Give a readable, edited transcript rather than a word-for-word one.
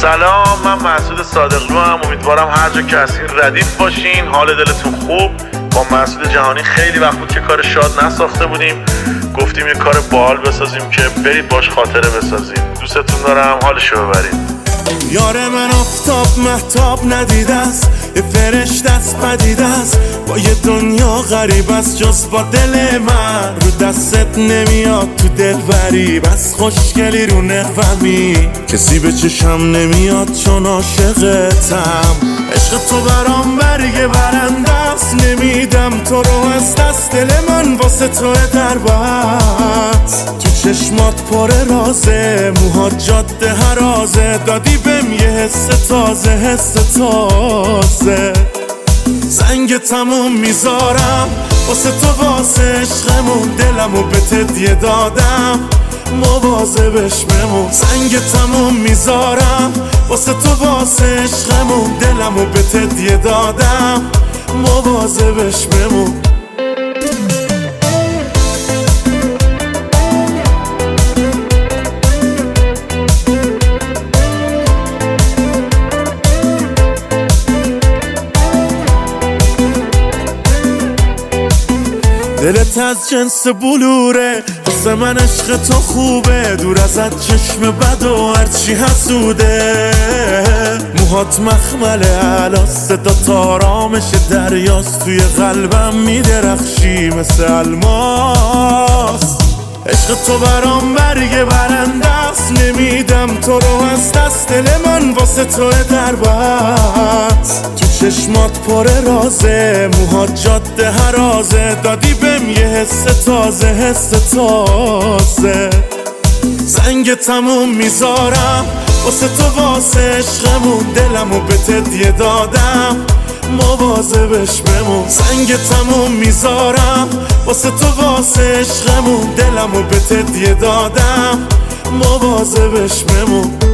سلام، من مسعود صادقلو هم. امیدوارم هر جا که هستین ردیف باشین، حال دلتون خوب. با مسعود جهانی خیلی وقت بود که کار شاد نساخته بودیم، گفتیم یه کار باحال بسازیم که برید باش خاطره بسازید. دوستتون دارم، حالشو ببرید. یار من آفتاب مهتاب ندیده است، یه فرشته است پدیده است، با یه دنیا غریب است جز با دل من. رو دستت نمیاد تو دلبری، بس خوشگلی رو نقومی، کسی به چشم نمیاد چون عاشقتم. عشق تو برام برگ برنده است، نمیدم تو رو از دست. دل من واسه تو در بست، تو چشمات پر رازه، موهات جاده هرازه، دادی بهم یه حس تازه، حس تازه. زنگ تموم میذارم واسه تو، واسه عشقمون، دلمو به تدیه دادم، مواظبش بمون. زنگ تموم میذارم واسه تو، واسه عشقمون، دلمو به تدیه دادم، مواظبش بمون. دلت از جنس بلوره، واسه من عشق تو خوبه، دور ازت چشم بد و هرچی حسوده. موهات مخمله علا، صدا آرامش دریاست، توی قلبم میدرخشی مثل الماس. عشق تو برام برگ برنده است، نمیدم تو رو از دست. دل من واسه تو در بست، تو چشمات پر رازه، موهات جاده هرازه، دادی بهم یه حس تازه، حس تازه. زنگ تموم میذارم واسه تو، واسه عشقمون، دلمو به تدیه دادم، مواظبش بمون. زنگ تموم میذارم واسه تو، واسه عشقمون، دلمو به تدیه دادم، مواظبش بمون.